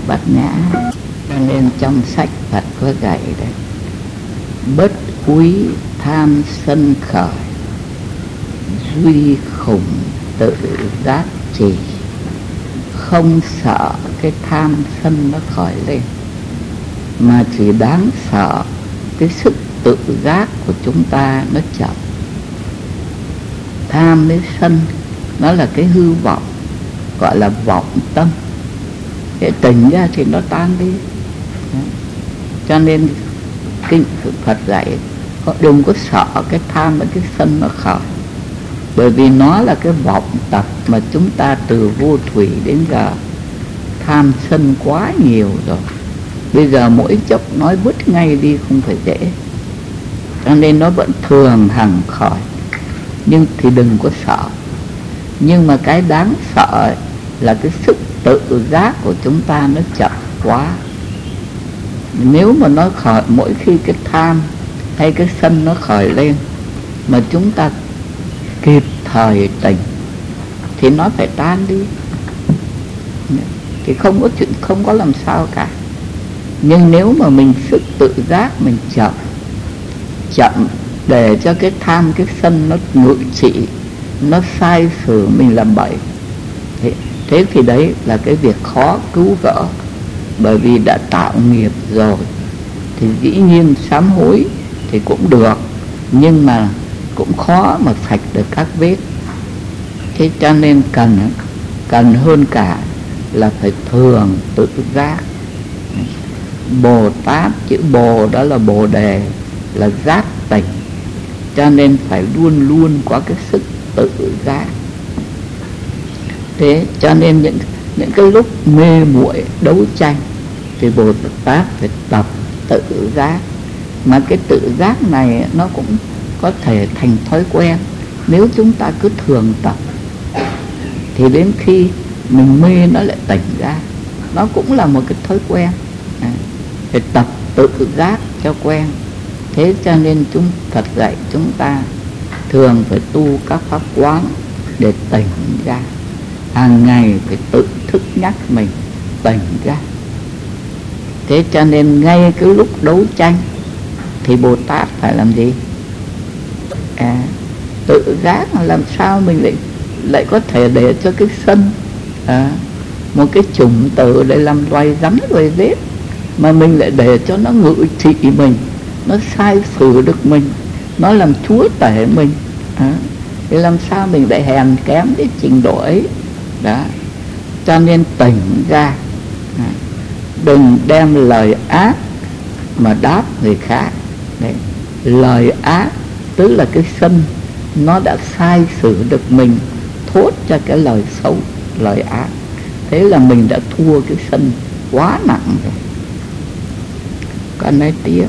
Bát Nhã. Cho nên trong sách Phật có dạy đấy: bất quý tham sân khởi, duy khủng tự giác trì. Không sợ cái tham sân nó khởi lên, mà chỉ đáng sợ cái sức tự giác của chúng ta nó chậm. Tham với sân nó là cái hư vọng, gọi là vọng tâm. Để tỉnh ra thì nó tan đi. Cho nên kinh Phật dạy đừng có sợ cái tham và cái sân nó khởi, bởi vì nó là cái vọng tập mà chúng ta từ vô thủy đến giờ tham sân quá nhiều rồi. Bây giờ mỗi chốc nói vứt ngay đi không phải dễ, cho nên nó vẫn thường hằng khởi. Nhưng thì đừng có sợ. Nhưng mà cái đáng sợ là cái sức tự giác của chúng ta nó chậm quá. Nếu mà nó khởi mỗi khi cái tham hay cái sân nó khởi lên mà chúng ta kịp thời tỉnh thì nó phải tan đi, thì không có chuyện, không có làm sao cả. Nhưng nếu mà mình sức tự giác mình chậm để cho cái tham cái sân nó ngự trị, nó sai sử mình làm bậy, thế thì đấy là cái việc khó cứu gỡ. Bởi vì đã tạo nghiệp rồi thì dĩ nhiên sám hối thì cũng được, nhưng mà cũng khó mà sạch được các vết. Thế cho nên cần hơn cả là phải thường tự giác. Bồ Tát, chữ Bồ đó là Bồ Đề, là giác tỉnh, cho nên phải luôn luôn có cái sức tự giác. Thế cho nên những cái lúc mê muội đấu tranh thì Bồ Tát phải tập tự giác. Mà cái tự giác này nó cũng có thể thành thói quen. Nếu chúng ta cứ thường tập thì đến khi mình mê nó lại tỉnh ra. Nó cũng là một cái thói quen. Phải tập tự giác cho quen. Thế cho nên Phật dạy chúng ta thường phải tu các pháp quán để tỉnh ra. Hàng ngày phải tự thức nhắc mình tỉnh ra. Thế cho nên ngay cái lúc đấu tranh thì Bồ Tát phải làm gì? Tự giác làm sao mình lại có thể để cho cái sân một cái chủng tử để làm loài rắn loài rết, mà mình lại để cho nó ngự trị mình, nó sai xử được mình, nó làm chúa tể mình. Thì làm sao mình lại hèn kém cái trình độ ấy đó. Cho nên tỉnh ra, đừng đem lời ác mà đáp người khác. Đấy. Lời ác tức là cái sân nó đã sai xử được mình, thốt cho cái lời xấu, lời ác. Thế là mình đã thua cái sân quá nặng rồi. Con nói tiếp.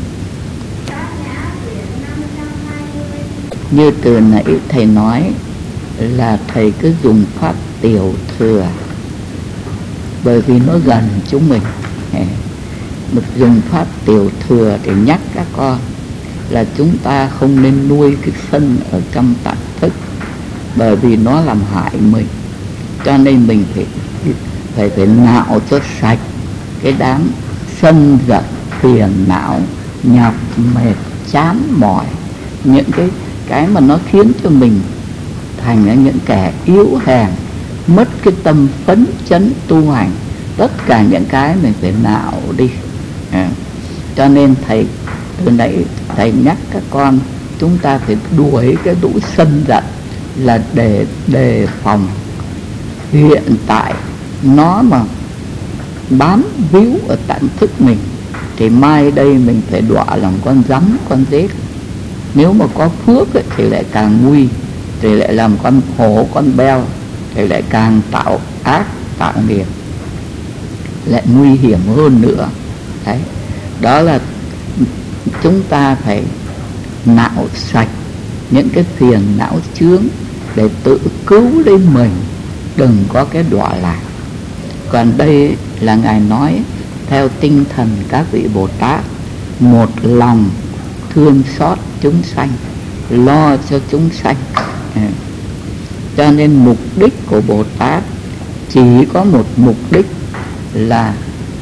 Như từ nãy thầy nói là thầy cứ dùng pháp tiểu thừa, bởi vì nó gần chúng mình. Được dùng pháp tiểu thừa để nhắc các con là chúng ta không nên nuôi cái sân ở trong tạng thức, bởi vì nó làm hại mình. Cho nên mình phải nạo cho sạch cái đám sân giận, phiền não, nhọc mệt, chán mỏi, những cái mà nó khiến cho mình thành ra những kẻ yếu hèn, mất cái tâm phấn chấn tu hành. Tất cả những cái mình phải nạo đi. Cho nên thầy từ nãy thầy nhắc các con chúng ta phải đuổi cái lũ sân giận, là để đề phòng. Hiện tại nó mà bám víu ở tận thức mình thì mai đây mình phải đọa lòng con rắn con rết. Nếu mà có phước ấy, thì lại càng nguy, thì lại làm con hổ con beo, thì lại càng tạo ác tạo nghiệp, lại nguy hiểm hơn nữa. Đấy, đó là chúng ta phải nạo sạch những cái phiền não chướng để tự cứu lấy mình, đừng có cái đọa lạc. Còn đây là Ngài nói theo tinh thần các vị Bồ Tát, một lòng thương xót chúng sanh, lo cho chúng sanh. Cho nên mục đích của Bồ Tát chỉ có một mục đích là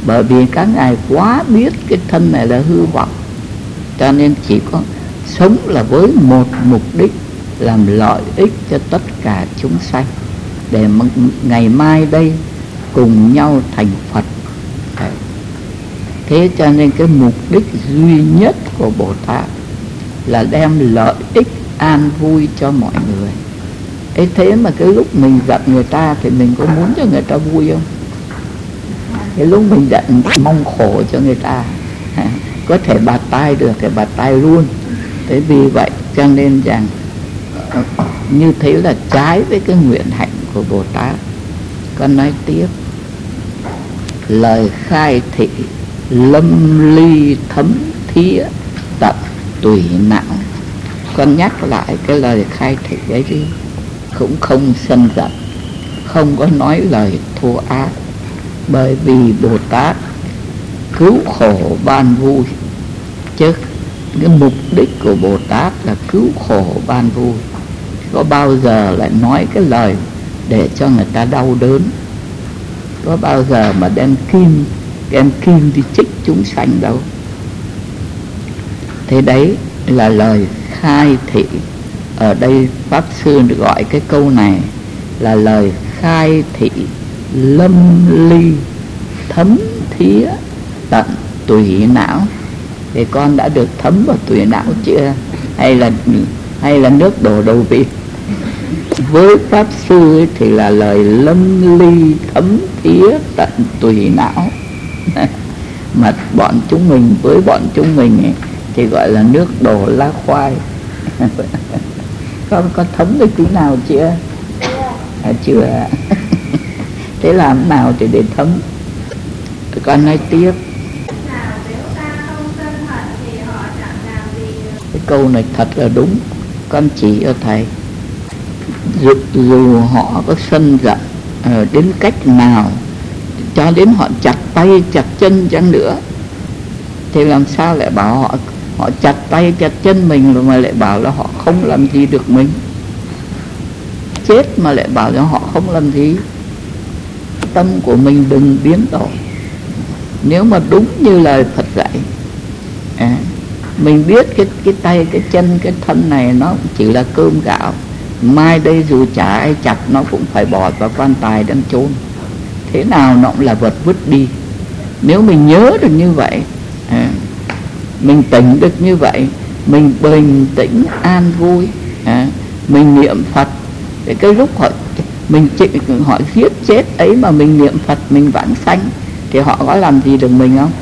Bởi vì các ngài quá biết cái thân này là hư vọng, cho nên chỉ có sống là với một mục đích, làm lợi ích cho tất cả chúng sanh, để ngày mai đây cùng nhau thành Phật. Đấy. Thế cho nên cái mục đích duy nhất của Bồ Tát là đem lợi ích an vui cho mọi người. Ấy thế mà cái lúc mình giận người ta thì mình có muốn cho người ta vui không? Cái lúc mình giận mong khổ cho người ta, có thể bạt tai được thì bạt tai luôn. Thế vì vậy cho nên rằng như thế là trái với cái nguyện hạnh của Bồ Tát. Con nói tiếp: lời khai thị lâm ly thấm thía tận tùy não. Con nhắc lại cái lời khai thị đấy đi. Cũng không sân giận, không có nói lời thô ác, bởi vì Bồ Tát cứu khổ ban vui. Chứ cái mục đích của Bồ Tát là cứu khổ ban vui. Có bao giờ lại nói cái lời để cho người ta đau đớn? Có bao giờ mà đem kim đi chích chúng sanh đâu. Thế đấy là lời khai thị. Ở đây Pháp Sư gọi cái câu này là lời khai thị lâm ly thấm thía tận tủy não. Thì con đã được thấm vào tủy não chưa? Hay là nước đổ đầu vị? Với Pháp Sư ấy thì là lời lâm ly thấm thía tận tủy não. Mà bọn chúng mình, với bọn chúng mình ấy, thì gọi là nước đổ lá khoai. Con có thấm được tí nào chưa? Chưa. Thế làm nào thì để thấm? Con nói tiếp. Cái câu này thật là đúng. Con chỉ cho thầy, dù họ có sân giận đến cách nào, cho đến họ chặt tay chặt chân chăng nữa, thì làm sao lại bảo họ chặt tay chặt chân mình rồi mà lại bảo là họ không làm gì được mình? Chết mà lại bảo cho họ không làm gì? Tâm của mình đừng biến đổi. Nếu mà đúng như lời Phật dạy, mình biết cái tay, cái chân, cái thân này nó chỉ là cơm gạo. Mai đây dù chả ai chặt nó cũng phải bỏ vào quan tài đem chôn. Thế nào nó cũng là vật vứt đi. Nếu mình nhớ được như vậy, mình tỉnh được như vậy, mình bình tĩnh an vui, mình niệm Phật, để cái lúc họ giết chết ấy mà mình niệm Phật, mình vãng sanh, thì họ có làm gì được mình không?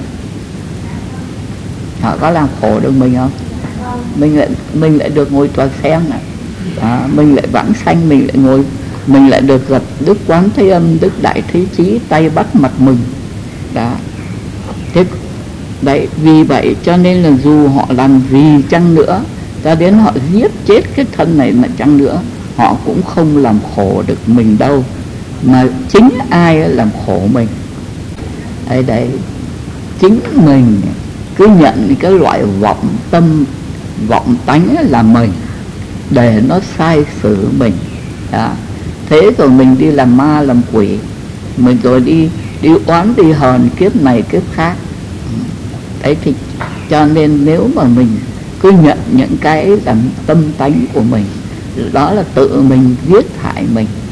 Họ có làm khổ được mình không? Mình lại được ngồi tòa sen này, mình lại vãng sanh, mình lại được gặp Đức Quán Thế Âm, Đức Đại Thế Chí, tay bắt mặt mừng. Đó. Thế đấy, vì vậy cho nên là dù họ làm gì chăng nữa, cho đến họ giết chết cái thân này mà chăng nữa, họ cũng không làm khổ được mình đâu, mà chính ai làm khổ mình. Đấy, chính mình cứ nhận cái loại vọng tâm, vọng tánh là mình, để nó sai xử mình. Đó. Thế rồi mình đi làm ma làm quỷ, mình rồi đi oán đi hờn kiếp này kiếp khác. Đấy thì cho nên nếu mà mình cứ nhận những cái làm tâm tánh của mình, đó là tự mình giết hại mình.